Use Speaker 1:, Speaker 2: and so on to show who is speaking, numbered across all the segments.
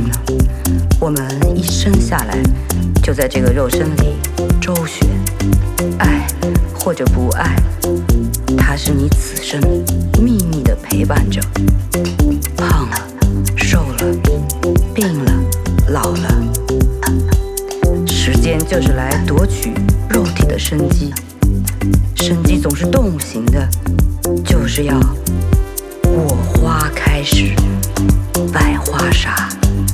Speaker 1: 呢？我们一生下来就在这个肉身里周旋，爱或者不爱，它是你此生秘密的陪伴者。胖了，瘦了，病了，老了，时间就是来夺取肉体的生机。生机总是动形的，就是要我花开时，百花杀。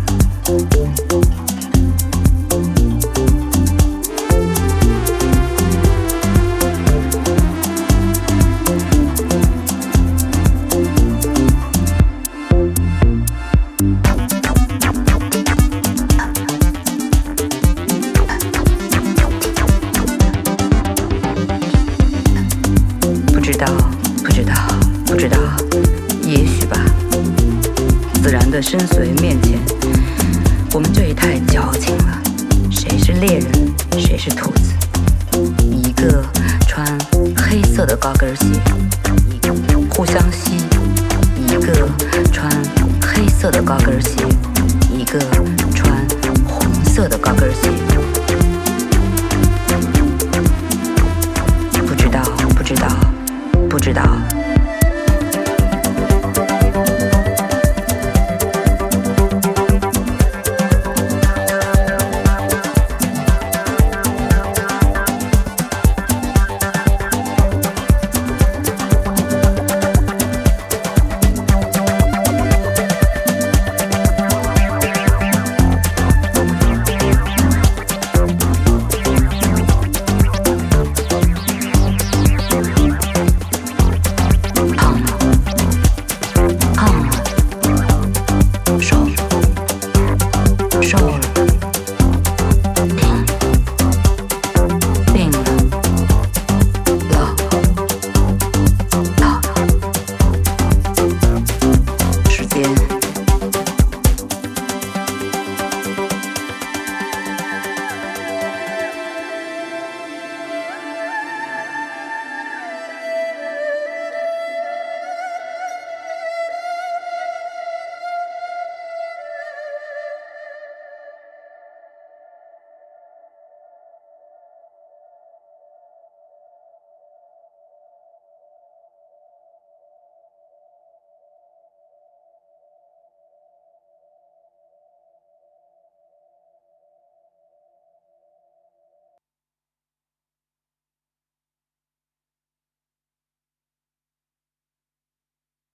Speaker 1: 不知道，也许吧。自然的深邃面前，我们这也太矫情了。谁是猎人，谁是兔子？一个穿黑色的高跟鞋，互相吸；一个穿黑色的高跟鞋，一个穿红色的高跟鞋。不知道。